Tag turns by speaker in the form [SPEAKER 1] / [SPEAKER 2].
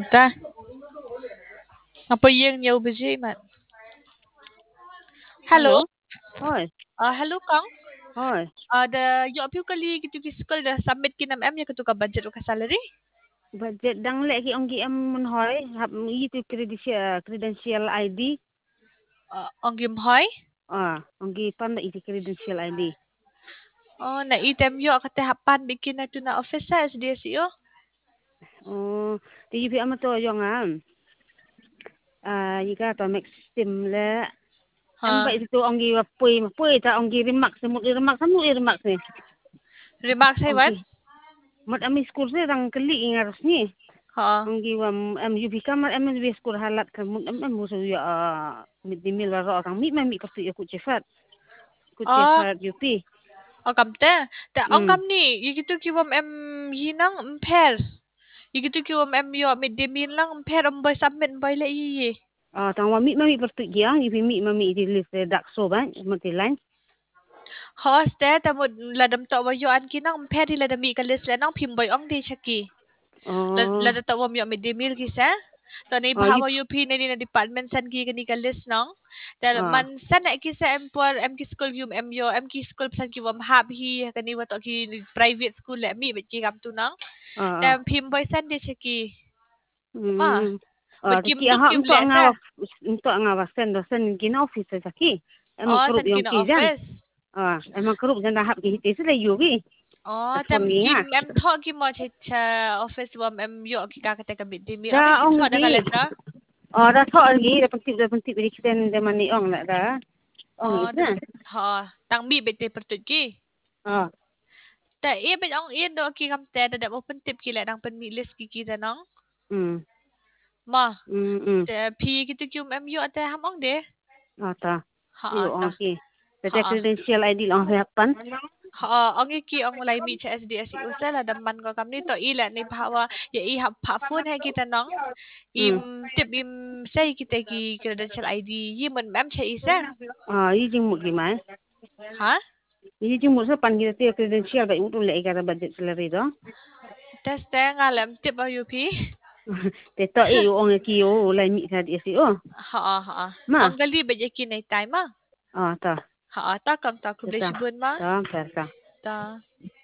[SPEAKER 1] Ta. Apa yang nyaw biji mat? Hello.
[SPEAKER 2] Hello. Hoi.
[SPEAKER 1] Hello Kang.
[SPEAKER 2] Hoi.
[SPEAKER 1] Da yo apiu kali gitu ki school da submit kinam em ya kutu ka budget ka salary.
[SPEAKER 2] Budget dang lek ki onggi am mun hoi hab itu credential ID.
[SPEAKER 1] Onggim hoy.
[SPEAKER 2] Onggi pan da itu credential ID.
[SPEAKER 1] Oh, na item yo kate hapan bikin na tu na office sa SDSU.
[SPEAKER 2] Oh, ti pi am to yong am. Yika to maxim le. Am ba
[SPEAKER 1] Ha.
[SPEAKER 2] itu onggi wa pui ta onggi rimak semut rimak samu rimak ni.
[SPEAKER 1] Remark say what?
[SPEAKER 2] Onggi. Mat am school se dang keli ngarus ni.
[SPEAKER 1] Ha.
[SPEAKER 2] Onggi wa am yubi kamar am bi school halat kamun am musu ya mit dimil wa ro kang mi ma mi pasti aku cefat. Ku
[SPEAKER 1] Oh,
[SPEAKER 2] cefat yupi.
[SPEAKER 1] kamte. Ta onggam ni, yigitu kiwam em yinang mper. Yigitu kiwam em yo mid day meal lang mper boy submit boy le yi.
[SPEAKER 2] Tang wa mi ma mi pertu giang ibi mi ma mi di list dak so ban mati lain.
[SPEAKER 1] Hoste tamu ladam to wa yo an kinang mper di ladam mi kalis le nang pim boy ong di chaki. Lada to wam yo mid day meal kisa. To ni bhawa UP na ni na department san ki kani kalis nang. Tal man san na kisa empor em ki school yum em yo em ki school san ki wam hab hi kani wa to ki private school le mi bet ki kam tu nang. Tam pim boy san di chaki. Bet kim
[SPEAKER 2] Ki
[SPEAKER 1] tu
[SPEAKER 2] aha
[SPEAKER 1] kim le sa.
[SPEAKER 2] untuk ngawa sen do sen kin office saki. Em
[SPEAKER 1] Oh,
[SPEAKER 2] kerup
[SPEAKER 1] san ki
[SPEAKER 2] yang
[SPEAKER 1] na
[SPEAKER 2] ki jan.
[SPEAKER 1] office.
[SPEAKER 2] Em kerup jan dah hab ki hiti se yu gi.
[SPEAKER 1] Oh,
[SPEAKER 2] Phone
[SPEAKER 1] tam
[SPEAKER 2] ni ha.
[SPEAKER 1] kim em tho ki mo cha office wam em yo ki ka kata ka bit di mi. Ong
[SPEAKER 2] Da
[SPEAKER 1] ki
[SPEAKER 2] ong
[SPEAKER 1] tho da
[SPEAKER 2] gi.
[SPEAKER 1] kalesa.
[SPEAKER 2] Da tho gi da pentik bi sen de mani ong la da. Ong
[SPEAKER 1] Oh,
[SPEAKER 2] isa.
[SPEAKER 1] ha, tang mi bet te pertut ki. Ta e bet ong e do ki kam te da open tip ki la dang pen mi list ki ta nang. Ma, te pi ki tu kyum em yo te ham ong de.
[SPEAKER 2] Ta.
[SPEAKER 1] Ha,
[SPEAKER 2] Yo
[SPEAKER 1] ta.
[SPEAKER 2] ong ki. Da
[SPEAKER 1] Ha.
[SPEAKER 2] credential ID long hapan.
[SPEAKER 1] Ha, ong ki ong lai mi cha SDS usel la dam man ko kam ni to i la ni bhawa ye i hap pha phone hai ki ta nang. Im tip im say ki te ki credential ID yi mun mem cha isa.
[SPEAKER 2] Yi jing mu gi mai.
[SPEAKER 1] Ha?
[SPEAKER 2] Yi jing mu sa pan gi te credential ba utu le ga budget salary do.
[SPEAKER 1] Test te ngalam tip a UP.
[SPEAKER 2] Te to e yo ong ki yo lai mi sa di si o.
[SPEAKER 1] Ha, ha. Ong gali ba ye ki nei time ma?
[SPEAKER 2] Ta.
[SPEAKER 1] Ha, ta kam ta ku le
[SPEAKER 2] Ta.
[SPEAKER 1] shibun ma.
[SPEAKER 2] Ta.
[SPEAKER 1] Ta.